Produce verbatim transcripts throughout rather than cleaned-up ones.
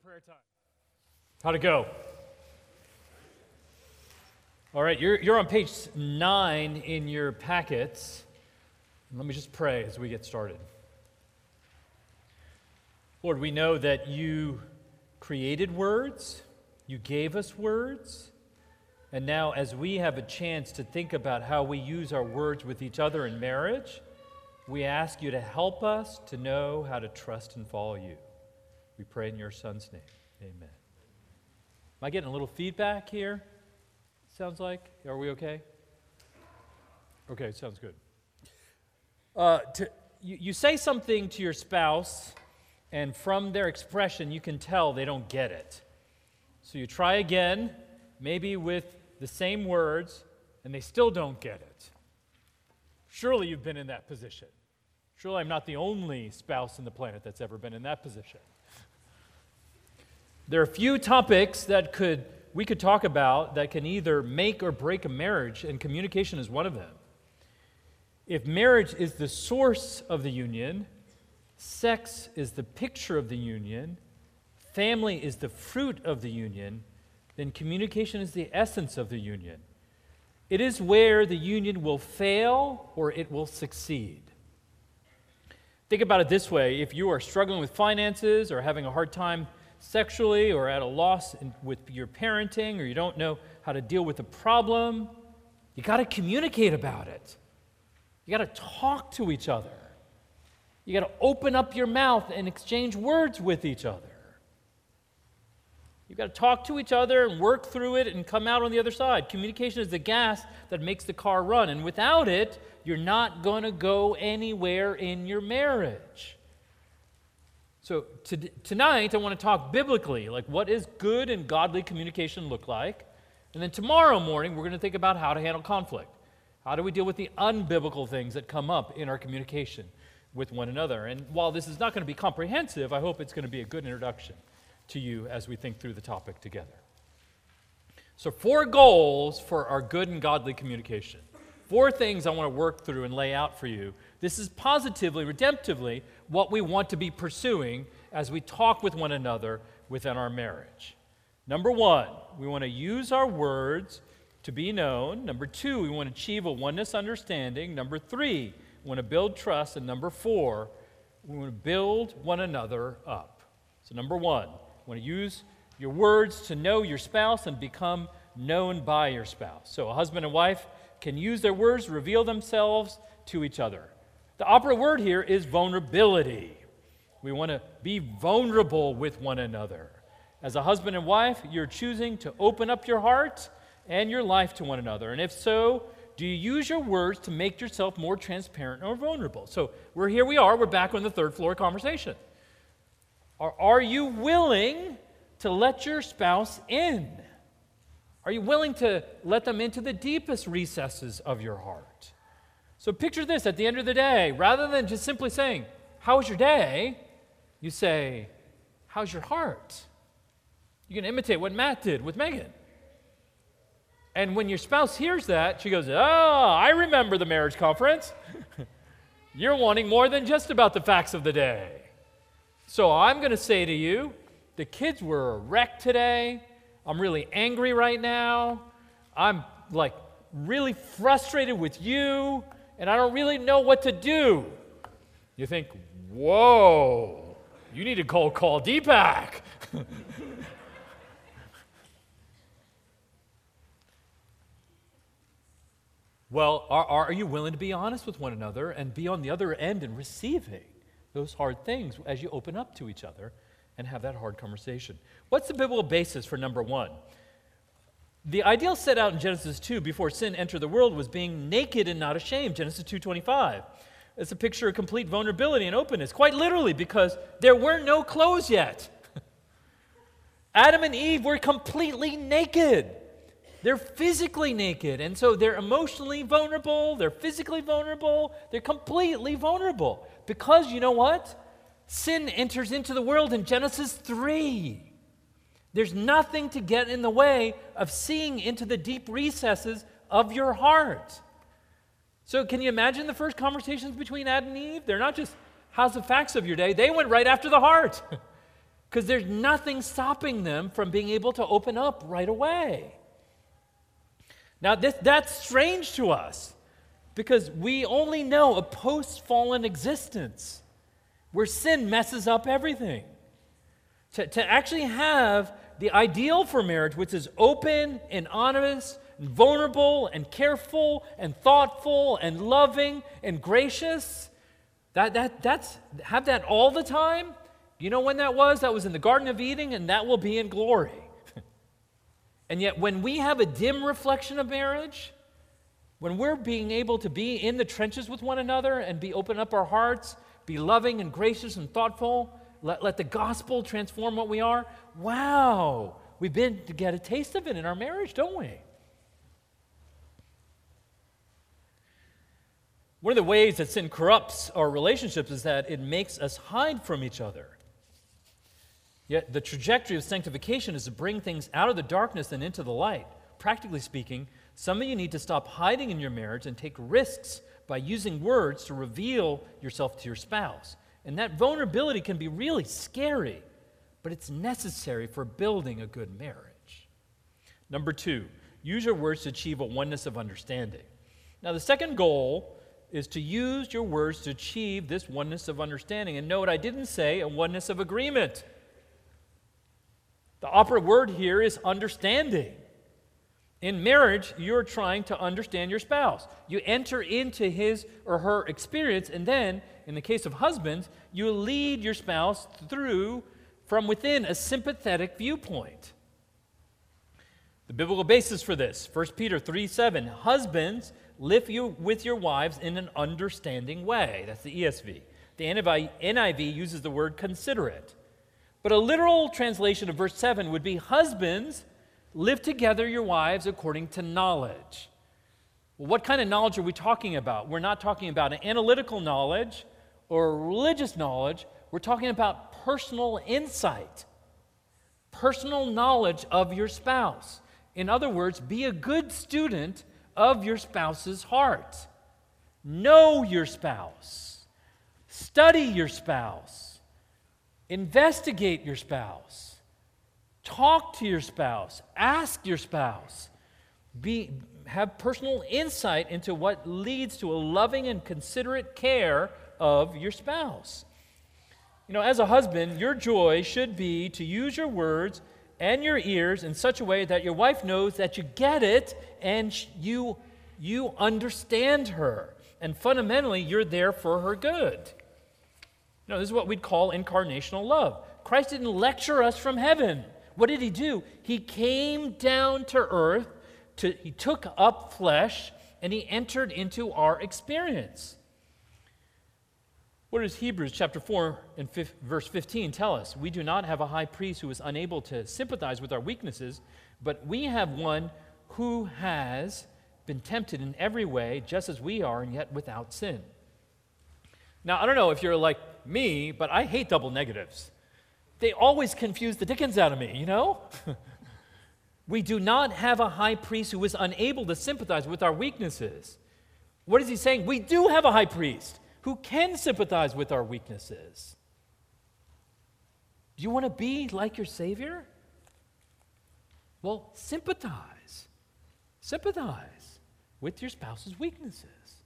prayer time. How'd it go? All right, you're, you're on page nine in your packets. Let me just pray as we get started. Lord, we know that you created words, you gave us words, and now as we have a chance to think about how we use our words with each other in marriage, we ask you to help us to know how to trust and follow you. We pray in your Son's name. Amen. Am I getting a little feedback here? Sounds like? Are we okay? Okay, sounds good. Uh, to, you, you say something to your spouse, and from their expression, you can tell they don't get it. So you try again, maybe with the same words, and they still don't get it. Surely you've been in that position. Surely I'm not the only spouse on the planet that's ever been in that position. There are a few topics that could we could talk about that can either make or break a marriage, and communication is one of them. If marriage is the source of the union, sex is the picture of the union, family is the fruit of the union, then communication is the essence of the union. It is where the union will fail or it will succeed. Think about it this way. If you are struggling with finances or having a hard time sexually or at a loss in, with your parenting, or you don't know how to deal with a problem, you got to communicate about it. You got to talk to each other. You got to open up your mouth and exchange words with each other. You've got to talk to each other and work through it and come out on the other side. Communication is the gas that makes the car run, and without it, you're not going to go anywhere in your marriage. So to, tonight, I want to talk biblically, like what does good and godly communication look like? And then tomorrow morning, we're going to think about how to handle conflict. How do we deal with the unbiblical things that come up in our communication with one another? And while this is not going to be comprehensive, I hope it's going to be a good introduction to you as we think through the topic together. So four goals for our good and godly communication. Four things I want to work through and lay out for you. This is positively, redemptively, what we want to be pursuing as we talk with one another within our marriage. Number one, we want to use our words to be known. Number two, we want to achieve a oneness understanding. Number three, we want to build trust. And number four, we want to build one another up. So number one, you want to use your words to know your spouse and become known by your spouse. So a husband and wife can use their words to reveal themselves to each other. The operative word here is vulnerability. We want to be vulnerable with one another. As a husband and wife, you're choosing to open up your heart and your life to one another. And if so, do you use your words to make yourself more transparent or vulnerable? So we're here we are, we're back on the third floor conversation. Are, are you willing to let your spouse in? Are you willing to let them into the deepest recesses of your heart? So picture this, at the end of the day, rather than just simply saying, how was your day? You say, how's your heart? You can imitate what Matt did with Megan. And when your spouse hears that, she goes, oh, I remember the marriage conference. You're wanting more than just about the facts of the day. So I'm going to say to you, the kids were a wreck today. I'm really angry right now. I'm like really frustrated with you, and I don't really know what to do. You think, whoa, you need to call, call Deepak. Well, are, are you willing to be honest with one another and be on the other end and receiving those hard things as you open up to each other and have that hard conversation? What's the biblical basis for number one? The ideal set out in Genesis two before sin entered the world was being naked and not ashamed, Genesis two twenty-five. It's a picture of complete vulnerability and openness, quite literally, because there were no clothes yet. Adam and Eve were completely naked. They're physically naked, and so they're emotionally vulnerable, they're physically vulnerable, they're completely vulnerable. Because you know what? Sin enters into the world in Genesis three. There's nothing to get in the way of seeing into the deep recesses of your heart. So can you imagine the first conversations between Adam and Eve? They're not just, how's the facts of your day? They went right after the heart. because there's nothing stopping them from being able to open up right away. Now, this, that's strange to us because we only know a post-fallen existence where sin messes up everything. To, to actually have the ideal for marriage, which is open and honest and vulnerable and careful and thoughtful and loving and gracious, that, that, that's, have that all the time. You know when that was? That was in the Garden of Eden, and that will be in glory. And yet when we have a dim reflection of marriage, when we're being able to be in the trenches with one another and be open up our hearts, be loving and gracious and thoughtful, let, let the gospel transform what we are, wow, we've been to get a taste of it in our marriage, don't we? One of the ways that sin corrupts our relationships is that it makes us hide from each other. Yet the trajectory of sanctification is to bring things out of the darkness and into the light. Practically speaking, some of you need to stop hiding in your marriage and take risks by using words to reveal yourself to your spouse. And that vulnerability can be really scary, but it's necessary for building a good marriage. Number two, use your words to achieve a oneness of understanding. Now, the second goal is to use your words to achieve this oneness of understanding. And note, I didn't say a oneness of agreement. The operative word here is understanding. In marriage, you're trying to understand your spouse. You enter into his or her experience, and then, in the case of husbands, you lead your spouse through from within a sympathetic viewpoint. The biblical basis for this, First Peter three seven, husbands, live you with your wives in an understanding way. That's the E S V. The N I V uses the word considerate. But a literal translation of verse seven would be, husbands, live together your wives according to knowledge. Well, what kind of knowledge are we talking about? We're not talking about an analytical knowledge or religious knowledge. We're talking about personal insight, personal knowledge of your spouse. In other words, be a good student of your spouse's heart. Know your spouse. Study your spouse. Investigate your spouse. Talk to your spouse. Ask your spouse. Be, have personal insight into what leads to a loving and considerate care of your spouse. You know, as a husband, your joy should be to use your words and your ears in such a way that your wife knows that you get it and you, you understand her. And fundamentally, you're there for her good. No, this is what we'd call incarnational love. Christ didn't lecture us from heaven. What did he do? He came down to earth, to, he took up flesh, and he entered into our experience. What does Hebrews chapter four and verse fifteen tell us? We do not have a high priest who is unable to sympathize with our weaknesses, but we have one who has been tempted in every way, just as we are, and yet without sin. Now, I don't know if you're like me, but I hate double negatives. They always confuse the dickens out of me, you know? We do not have a high priest who is unable to sympathize with our weaknesses. What is he saying? We do have a high priest who can sympathize with our weaknesses. Do you want to be like your Savior? Well, sympathize. Sympathize with your spouse's weaknesses.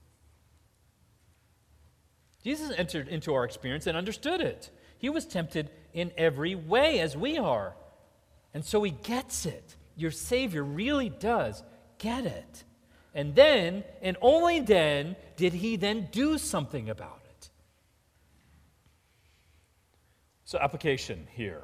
Jesus entered into our experience and understood it. He was tempted in every way as we are. And so he gets it. Your Savior really does get it. And then, and only then, did he then do something about it. So application here.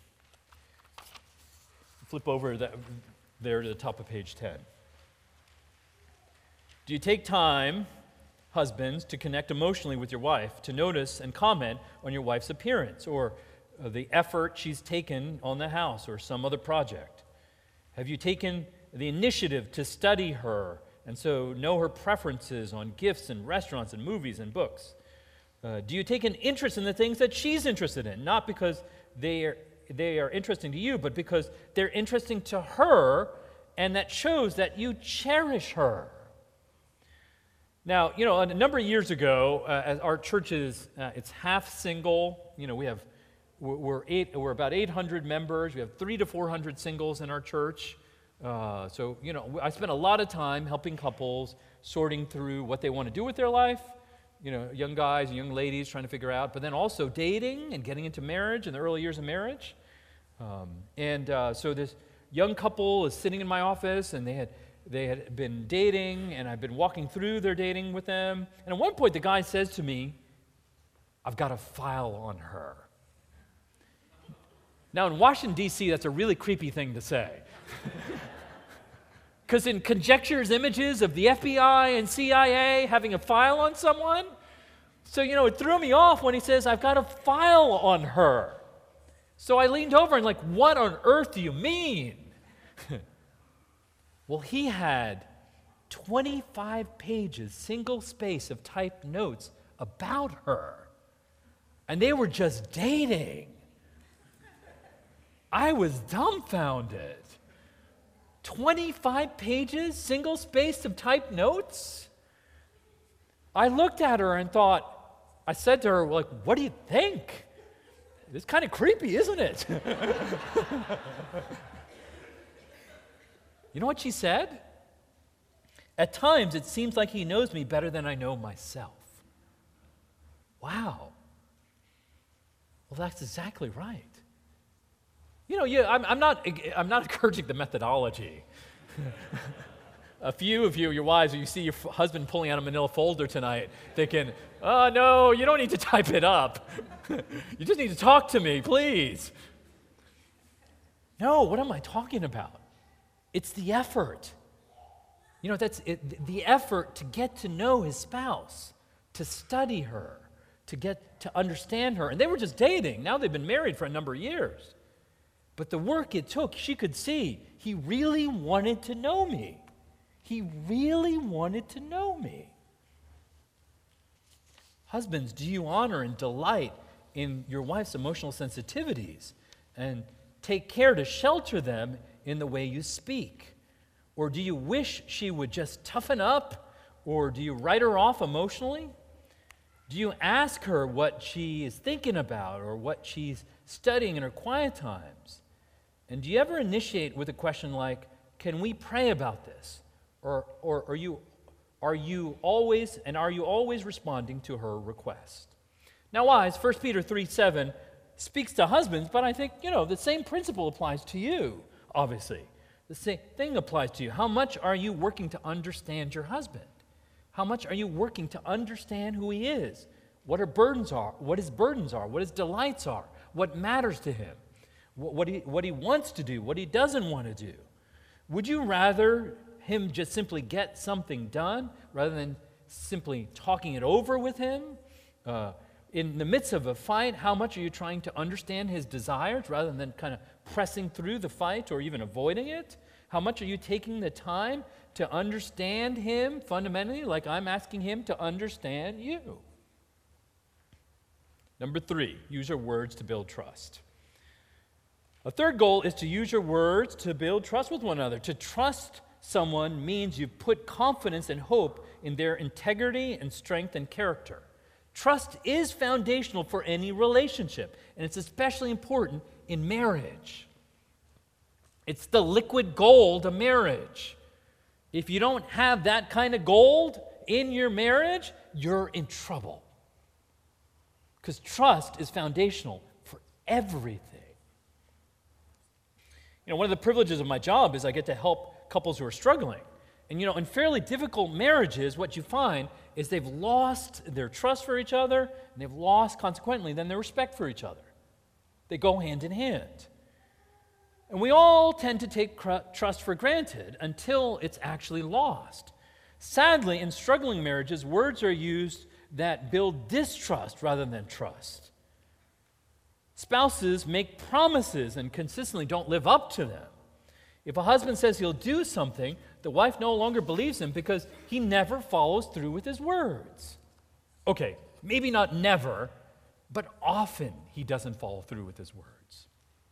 Flip over that, there to the top of page ten. Do you take time, husbands, to connect emotionally with your wife, to notice and comment on your wife's appearance or uh, the effort she's taken on the house or some other project? Have you taken the initiative to study her and so know her preferences on gifts and restaurants and movies and books? Uh, do you take an interest in the things that she's interested in, not because they are, they are interesting to you, but because they're interesting to her, and that shows that you cherish her? Now, you know, a number of years ago, uh, as our church is, uh, it's half single. You know, we have we're, we're, eight, we're about eight hundred members. We have three to four hundred singles in our church. Uh, so, you know, I spend a lot of time helping couples sorting through what they want to do with their life, you know, young guys and young ladies trying to figure out, but then also dating and getting into marriage in the early years of marriage. Um, and uh, so this young couple is sitting in my office, and they had they had been dating, and I've been walking through their dating with them. And at one point, the guy says to me, "I've got a file on her." Now, in Washington, D C, that's a really creepy thing to say. Because in conjectures images of the F B I and C I A having a file on someone, so, you know, it threw me off when he says, "I've got a file on her." So I leaned over and like, "What on earth do you mean?" Well, he had twenty-five pages, single space of typed notes about her. And they were just dating. I was dumbfounded. twenty-five pages, single space of typed notes? I looked at her and thought, I said to her, like, "What do you think? It's kind of creepy, isn't it?" You know what she said? "At times, it seems like he knows me better than I know myself." Wow. Well, that's exactly right. You know, yeah, I'm, I'm not. I'm not encouraging the methodology. A few of you, your wives, you see your f- husband pulling out a manila folder tonight, thinking, "Oh no, you don't need to type it up. You just need to talk to me, please." No, what am I talking about? It's the effort. You know, that's it, the effort to get to know his spouse, to study her, to get to understand her. And they were just dating. Now they've been married for a number of years. But the work it took, she could see he really wanted to know me. He really wanted to know me. Husbands, do you honor and delight in your wife's emotional sensitivities and take care to shelter them in the way you speak? Or do you wish she would just toughen up? Or do you write her off emotionally? Do you ask her what she is thinking about or what she's studying in her quiet times? And do you ever initiate with a question like, "Can we pray about this?" Or, or are you are you always and are you always responding to her request? Now, wives, First Peter three seven speaks to husbands, but I think, you know, the same principle applies to you, obviously. The same thing applies to you. How much are you working to understand your husband? How much are you working to understand who he is? What her burdens are, what his burdens are, what his delights are, what matters to him, what, what, he, what he wants to do, what he doesn't want to do. Would you rather him just simply get something done rather than simply talking it over with him? Uh, in the midst of a fight, how much are you trying to understand his desires rather than kind of pressing through the fight or even avoiding it? How much are you taking the time to understand him fundamentally, like I'm asking him to understand you? Number three, use your words to build trust. A third goal is to use your words to build trust with one another. To trust someone means you put confidence and hope in their integrity and strength and character. Trust is foundational for any relationship, and it's especially important in marriage. It's the liquid gold of marriage. If you don't have that kind of gold in your marriage, you're in trouble. Because trust is foundational for everything. You know, one of the privileges of my job is I get to help couples who are struggling. And, you know, in fairly difficult marriages, what you find is they've lost their trust for each other, and they've lost, consequently, then their respect for each other. They go hand in hand. And we all tend to take cr- trust for granted until it's actually lost. Sadly, in struggling marriages, words are used that build distrust rather than trust. Spouses make promises and consistently don't live up to them. If a husband says he'll do something, the wife no longer believes him because he never follows through with his words. Okay, maybe not never, but often he doesn't follow through with his words.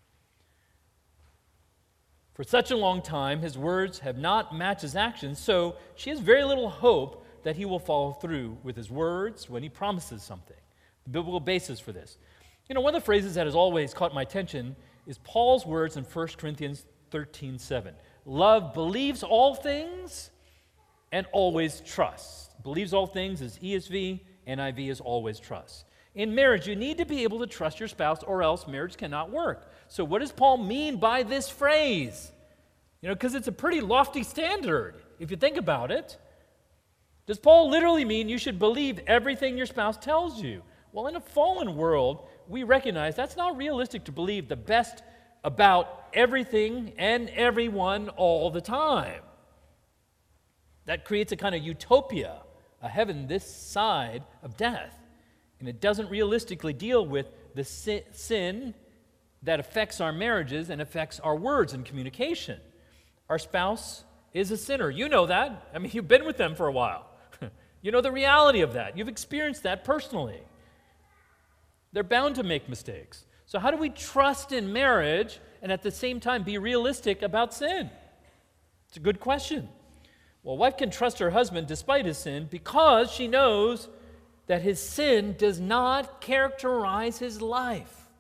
For such a long time, his words have not matched his actions, so she has very little hope that he will follow through with his words when he promises something. The biblical basis for this. You know, one of the phrases that has always caught my attention is Paul's words in First Corinthians thirteen seven. Love believes all things and always trusts. Believes all things is E S V, N I V is always trusts. In marriage, you need to be able to trust your spouse or else marriage cannot work. So what does Paul mean by this phrase? You know, because it's a pretty lofty standard, if you think about it. Does Paul literally mean you should believe everything your spouse tells you? Well, in a fallen world, we recognize that's not realistic to believe the best about everything and everyone all the time. That creates a kind of utopia, a heaven this side of death. And it doesn't realistically deal with the sin that affects our marriages and affects our words and communication. Our spouse is a sinner. You know that. I mean, you've been with them for a while. You know the reality of that. You've experienced that personally. They're bound to make mistakes. So how do we trust in marriage and at the same time be realistic about sin? It's a good question. Well, a wife can trust her husband despite his sin because she knows that his sin does not characterize his life.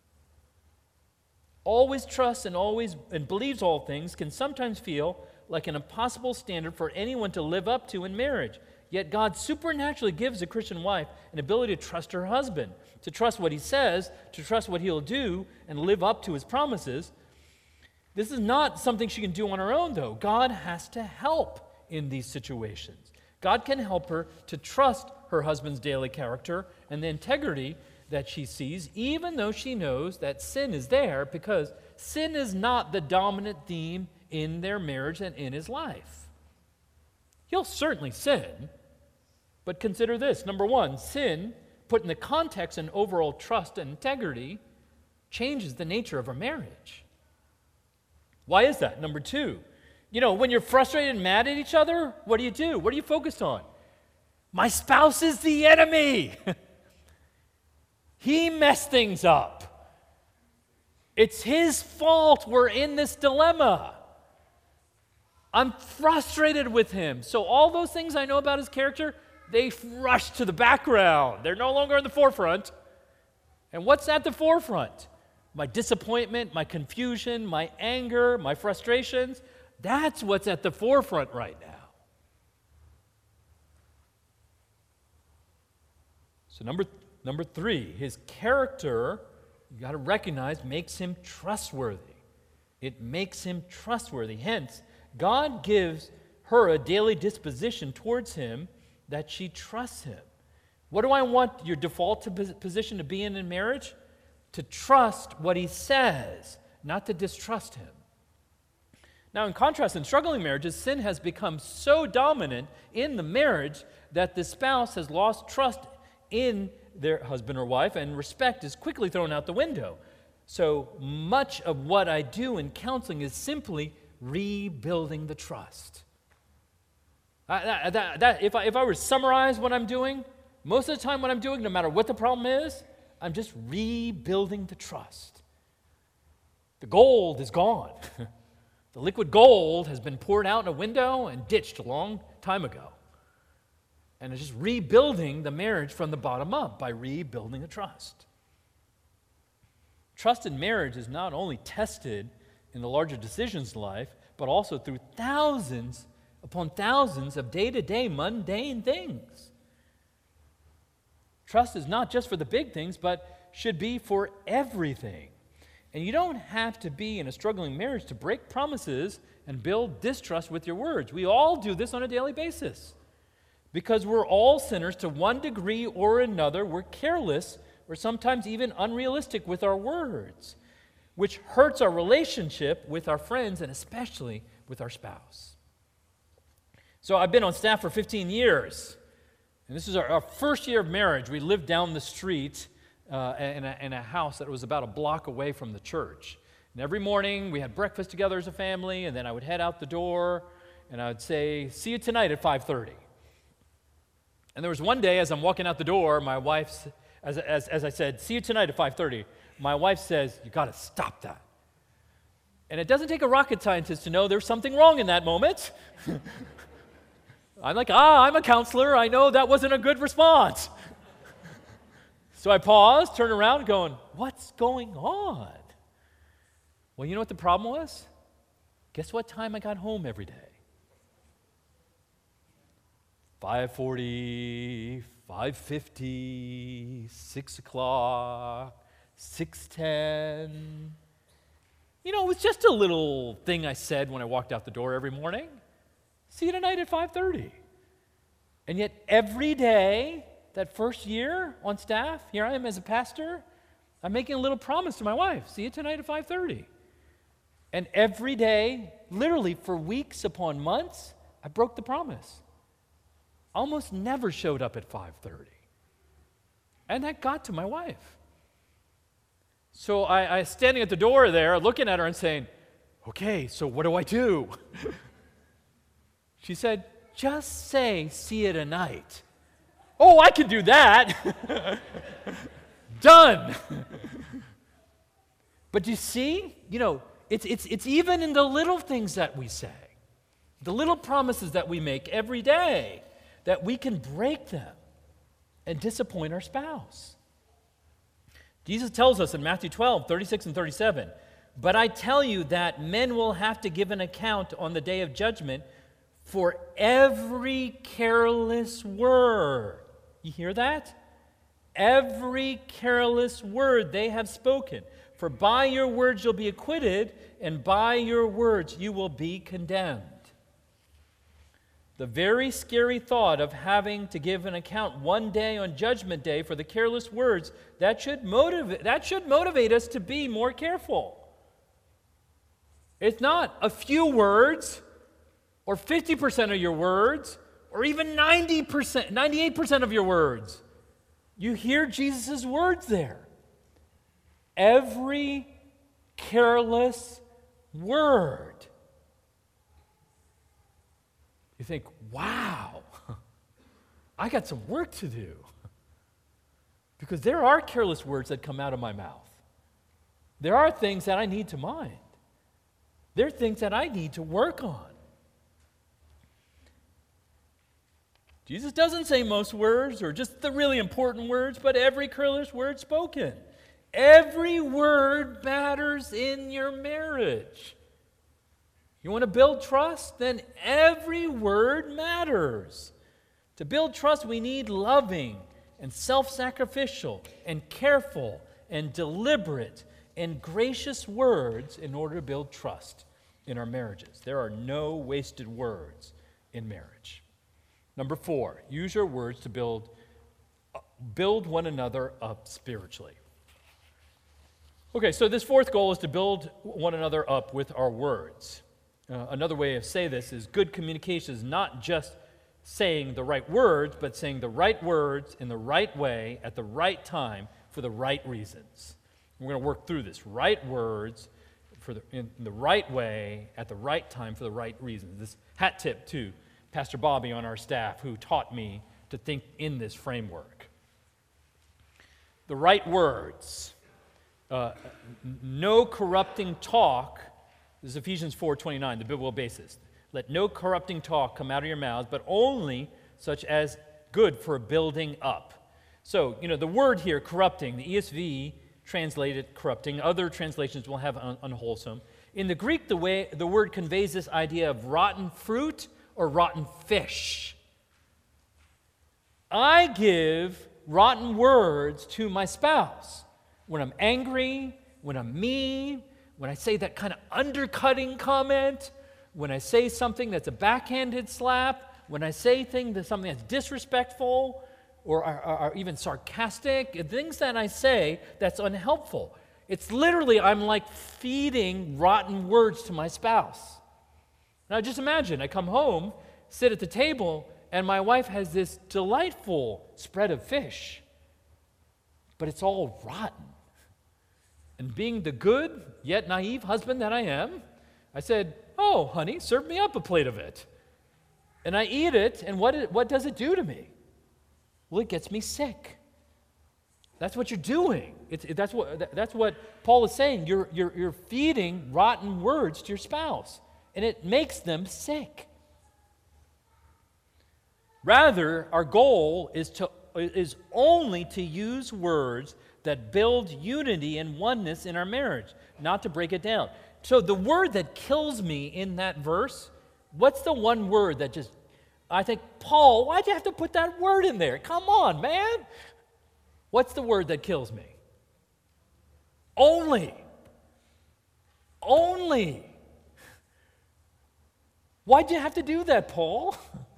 Always trusts and always and believes all things can sometimes feel like an impossible standard for anyone to live up to in marriage. Yet God supernaturally gives a Christian wife an ability to trust her husband, to trust what he says, to trust what he'll do, and live up to his promises. This is not something she can do on her own, though. God has to help in these situations. God can help her to trust her husband's daily character and the integrity that she sees, even though she knows that sin is there, because sin is not the dominant theme in their marriage and in his life. He'll certainly sin, but consider this. Number one, sin, put in the context and overall trust and integrity, changes the nature of a marriage. Why is that? Number two, you know, when you're frustrated and mad at each other, what do you do? What are you focused on? My spouse is the enemy. He messed things up. It's his fault we're in this dilemma. I'm frustrated with him. So all those things I know about his character, they rush to the background. They're no longer in the forefront. And what's at the forefront? My disappointment, my confusion, my anger, my frustrations. That's what's at the forefront right now. So number, number three, his character, you got to recognize, makes him trustworthy. It makes him trustworthy. Hence, God gives her a daily disposition towards him that she trusts him. What do I want your default to position to be in in marriage? To trust what he says, not to distrust him. Now, in contrast, in struggling marriages, sin has become so dominant in the marriage that the spouse has lost trust in their husband or wife, and respect is quickly thrown out the window. So much of what I do in counseling is simply rebuilding the trust. I, that, that, that, if, I, if I were to summarize what I'm doing, most of the time what I'm doing, no matter what the problem is, I'm just rebuilding the trust. The gold is gone. The liquid gold has been poured out in a window and ditched a long time ago. And it's just rebuilding the marriage from the bottom up by rebuilding the trust. Trust in marriage is not only tested in the larger decisions in life, but also through thousands upon thousands of day-to-day mundane things. Trust is not just for the big things, but should be for everything. And you don't have to be in a struggling marriage to break promises and build distrust with your words. We all do this on a daily basis. Because we're all sinners to one degree or another. We're careless or sometimes even unrealistic with our words, which hurts our relationship with our friends and especially with our spouse. So I've been on staff for fifteen years, and this is our, our first year of marriage. We lived down the street uh, in, a, in a house that was about a block away from the church. And every morning we had breakfast together as a family, and then I would head out the door, and I would say, "See you tonight at five thirty. And there was one day as I'm walking out the door, my wife, as, as, as I said, "See you tonight at five thirty, my wife says, "You got to stop that." And it doesn't take a rocket scientist to know there's something wrong in that moment. I'm like, ah, I'm a counselor. I know that wasn't a good response. So I paused, turned around, going, what's going on? Well, you know what the problem was? Guess what time I got home every day? five forty, five fifty, six o'clock, six ten. You know, it was just a little thing I said when I walked out the door every morning. See you tonight at five thirty. And yet every day, that first year on staff, here I am as a pastor, I'm making a little promise to my wife. See you tonight at five thirty. And every day, literally for weeks upon months, I broke the promise. Almost never showed up at five thirty. And that got to my wife. So I, I was standing at the door there, looking at her and saying, okay, so what do I do? She said, just say, see you tonight. Oh, I can do that. Done. But you see, you know, it's, it's, it's even in the little things that we say, the little promises that we make every day, that we can break them and disappoint our spouse. Jesus tells us in Matthew twelve, thirty-six and thirty-seven, but I tell you that men will have to give an account on the day of judgment for every careless word. You hear that? Every careless word they have spoken. For by your words you'll be acquitted, and by your words you will be condemned. The very scary thought of having to give an account one day on Judgment Day for the careless words, that should motivate, that should motivate us to be more careful. It's not a few words, or fifty percent of your words, or even ninety percent, ninety-eight percent of your words. You hear Jesus' words there. Every careless word. You think, wow, I got some work to do. Because there are careless words that come out of my mouth. There are things that I need to mind. There are things that I need to work on. Jesus doesn't say most words or just the really important words, but every careless word spoken. Every word matters in your marriage. You want to build trust? Then every word matters. To build trust, we need loving and self-sacrificial and careful and deliberate and gracious words in order to build trust in our marriages. There are no wasted words in marriage. Number four, use your words to build, build one another up spiritually. Okay, so this fourth goal is to build one another up with our words. Uh, another way of saying this is good communication is not just saying the right words, but saying the right words in the right way at the right time for the right reasons. We're going to work through this. Right words for the, in the right way at the right time for the right reasons. This hat tip to Pastor Bobby on our staff who taught me to think in this framework. The right words. Uh, no corrupting talk. This is Ephesians four twenty-nine, the biblical basis. Let no corrupting talk come out of your mouths, but only such as good for building up. So, you know, the word here, corrupting, the E S V translated corrupting. Other translations will have un- unwholesome. In the Greek, the way the word conveys this idea of rotten fruit or rotten fish. I give rotten words to my spouse when I'm angry, when I'm mean, when I say that kind of undercutting comment, when I say something that's a backhanded slap, when I say thing that's something that's disrespectful or, or, or even sarcastic, things that I say that's unhelpful. It's literally, I'm like feeding rotten words to my spouse. Now just imagine, I come home, sit at the table, and my wife has this delightful spread of fish, but it's all rotten. And being the good, yet naive husband that I am, I said, oh, honey, serve me up a plate of it. And I eat it, and what, it, what does it do to me? Well, it gets me sick. That's what you're doing. It's, it, that's, what, that's what Paul is saying. You're, you're, you're feeding rotten words to your spouse, and it makes them sick. Rather, our goal is to is only to use words that build unity and oneness in our marriage, not to break it down. So the word that kills me in that verse, what's the one word that just, I think, Paul, why'd you have to put that word in there? Come on, man. What's the word that kills me? Only. Only. Why'd you have to do that, Paul?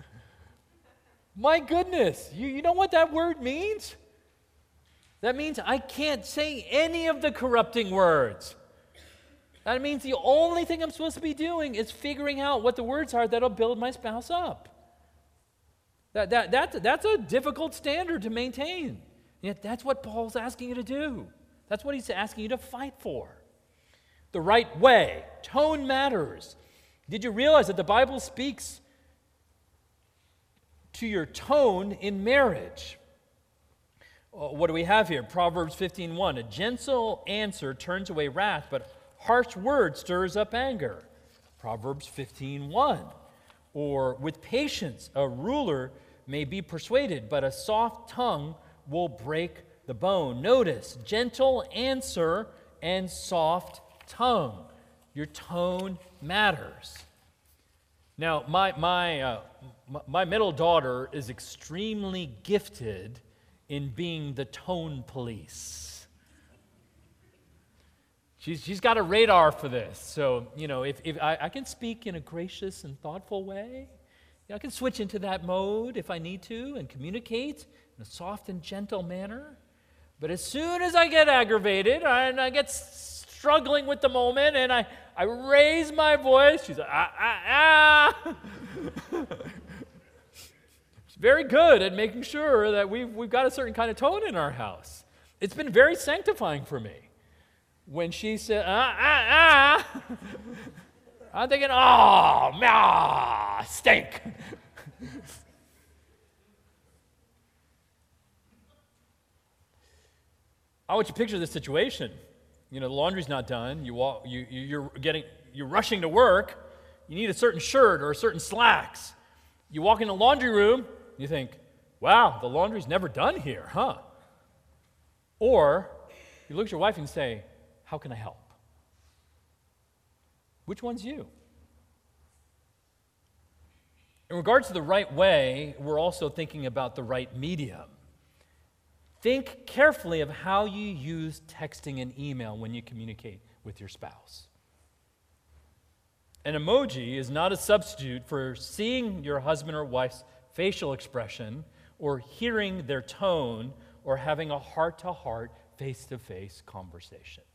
My goodness, you, you know what that word means? That means I can't say any of the corrupting words. That means the only thing I'm supposed to be doing is figuring out what the words are that'll build my spouse up. That, that, that, that's a difficult standard to maintain. Yet that's what Paul's asking you to do. That's what he's asking you to fight for. The right way. Tone matters. Did you realize that the Bible speaks to your tone in marriage? What do we have here? Proverbs fifteen one. A gentle answer turns away wrath, but harsh word stirs up anger. Proverbs fifteen one. Or with patience a ruler may be persuaded, but a soft tongue will break the bone. Notice, gentle answer and soft tongue. Your tone matters. Now, my, my, uh, my middle daughter is extremely gifted in being the tone police. She's, she's got a radar for this. So, you know, if, if I, I can speak in a gracious and thoughtful way, you know, I can switch into that mode if I need to and communicate in a soft and gentle manner. But as soon as I get aggravated and I get struggling with the moment and I, I raise my voice, she's like, ah, ah, ah. She's very good at making sure that we've, we've got a certain kind of tone in our house. It's been very sanctifying for me. When she said, ah, ah, ah, I'm thinking, oh, nah, stink. I want you to picture this situation. You know, the laundry's not done. You walk, you, you're getting, you're rushing to work. You need a certain shirt or a certain slacks. You walk in the laundry room. You think, wow, the laundry's never done here, huh? Or you look at your wife and say, how can I help? Which one's you? In regards to the right way, we're also thinking about the right medium. Think carefully of how you use texting and email when you communicate with your spouse. An emoji is not a substitute for seeing your husband or wife's facial expression or hearing their tone or having a heart-to-heart, face-to-face conversation.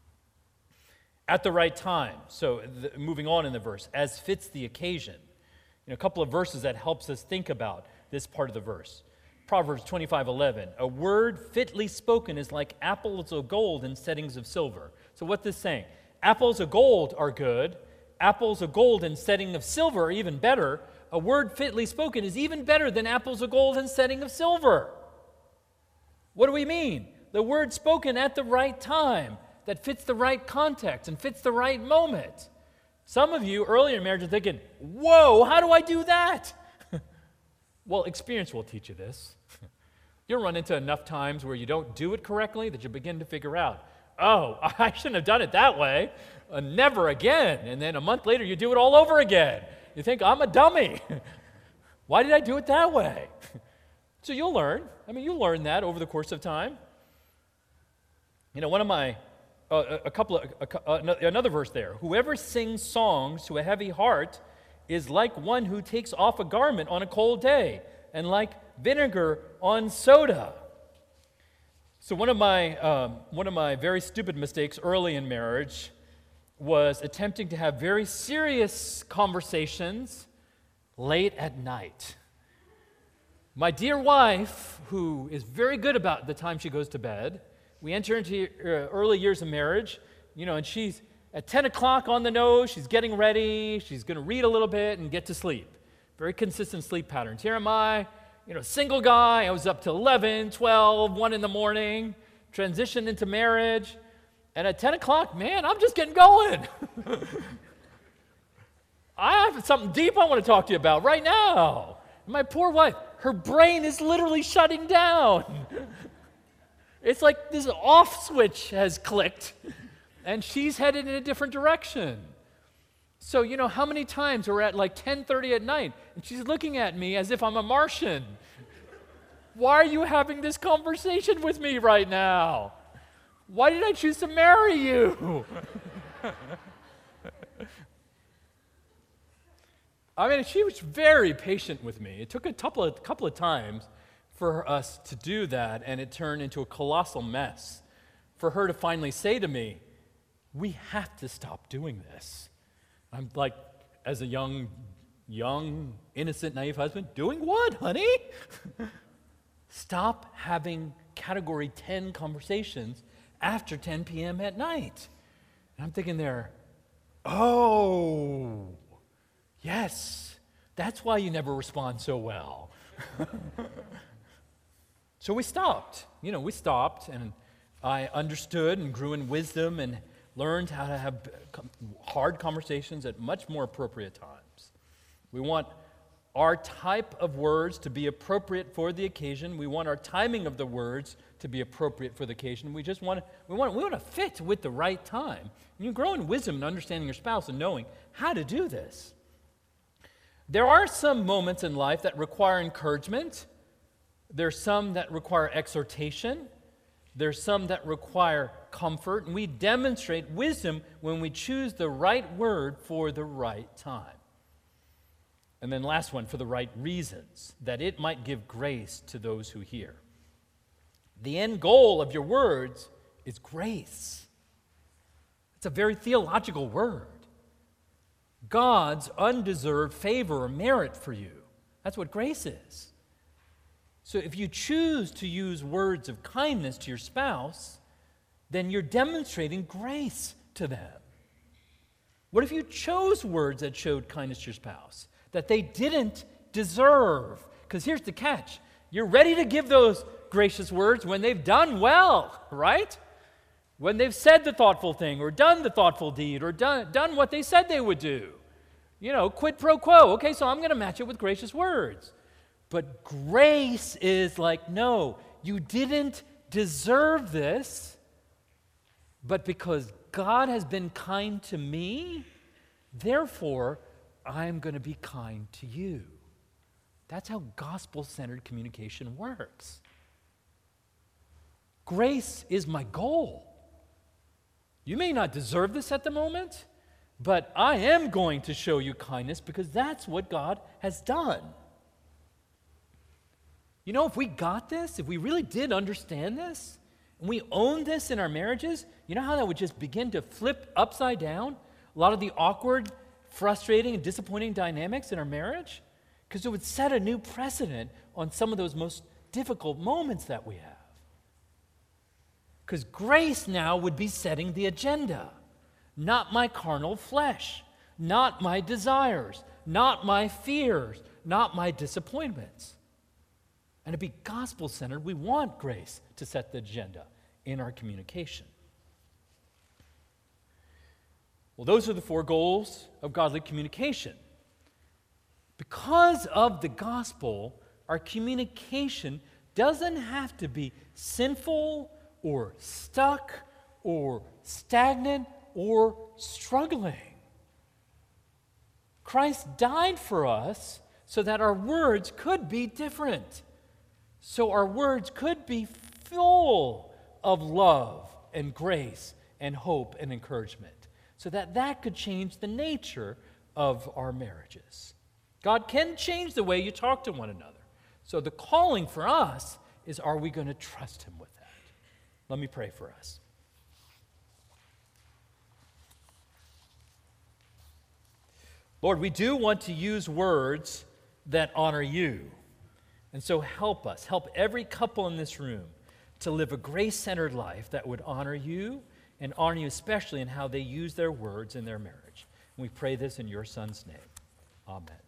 At the right time, so the, moving on in the verse, as fits the occasion. You know, a couple of verses that helps us think about this part of the verse. Proverbs twenty-five eleven, a word fitly spoken is like apples of gold in settings of silver. So what's this saying? Apples of gold are good. Apples of gold in setting of silver are even better. A word fitly spoken is even better than apples of gold in setting of silver. What do we mean? The word spoken at the right time that fits the right context and fits the right moment. Some of you earlier in marriage are thinking, whoa, how do I do that? Well, experience will teach you this. You'll run into enough times where you don't do it correctly that you begin to figure out, oh, I shouldn't have done it that way. Uh, never again. And then a month later, you do it all over again. You think, I'm a dummy. Why did I do it that way? So you'll learn. I mean, you'll learn that over the course of time. You know, one of my, uh, a couple of, a, uh, another verse there. Whoever sings songs to a heavy heart is like one who takes off a garment on a cold day, and like vinegar on soda. So one of my um, one of my very stupid mistakes early in marriage was attempting to have very serious conversations late at night. My dear wife, who is very good about the time she goes to bed, we enter into uh, early years of marriage, you know, and she's at ten o'clock on the nose, she's getting ready, she's going to read a little bit and get to sleep. Very consistent sleep patterns. Here am I, you know, single guy. I was up to eleven, twelve, one in the morning, transitioned into marriage. And at ten o'clock, man, I'm just getting going. I have something deep I want to talk to you about right now. My poor wife, her brain is literally shutting down. It's like this off switch has clicked, and she's headed in a different direction. So, you know, how many times we're at like ten thirty at night, and she's looking at me as if I'm a Martian. Why are you having this conversation with me right now? Why did I choose to marry you? I mean, she was very patient with me. It took a couple of, couple of times for us to do that, and it turned into a colossal mess. For her to finally say to me, we have to stop doing this. I'm like, as a young, young, innocent, naive husband, doing what, honey? Stop having category ten conversations after ten p.m. at night. And I'm thinking there, oh, yes, that's why you never respond so well. So we stopped. You know, we stopped, and I understood and grew in wisdom and learned how to have hard conversations at much more appropriate times. We want our type of words to be appropriate for the occasion. We want our timing of the words to be appropriate for the occasion. We just want to, we want, we want to fit with the right time. And you grow in wisdom and understanding your spouse and knowing how to do this. There are some moments in life that require encouragement. There's some that require exhortation. There's some that require comfort. And we demonstrate wisdom when we choose the right word for the right time. And then last one, for the right reasons, that it might give grace to those who hear. The end goal of your words is grace. It's a very theological word. God's undeserved favor or merit for you. That's what grace is. So if you choose to use words of kindness to your spouse, then you're demonstrating grace to them. What if you chose words that showed kindness to your spouse that they didn't deserve? Because here's the catch. You're ready to give those gracious words when they've done well, right? When they've said the thoughtful thing or done the thoughtful deed or done, done what they said they would do. You know, quid pro quo. Okay, so I'm going to match it with gracious words. But grace is like, no, you didn't deserve this, but because God has been kind to me, therefore, I'm going to be kind to you. That's how gospel-centered communication works. Grace is my goal. You may not deserve this at the moment, but I am going to show you kindness because that's what God has done. You know, if we got this, if we really did understand this, and we owned this in our marriages, you know how that would just begin to flip upside down a lot of the awkward, frustrating, and disappointing dynamics in our marriage? Because it would set a new precedent on some of those most difficult moments that we have. Because grace now would be setting the agenda, not my carnal flesh, not my desires, not my fears, not my disappointments. And to be gospel-centered, we want grace to set the agenda in our communication. Well, those are the four goals of godly communication. Because of the gospel, our communication doesn't have to be sinful or stuck or stagnant or struggling. Christ died for us so that our words could be different. So our words could be full of love and grace and hope and encouragement, so that that could change the nature of our marriages. God can change the way you talk to one another. So the calling for us is, are we going to trust Him with that? Let me pray for us. Lord, we do want to use words that honor you. And so help us, help every couple in this room to live a grace-centered life that would honor you and honor you especially in how they use their words in their marriage. And we pray this in your Son's name. Amen.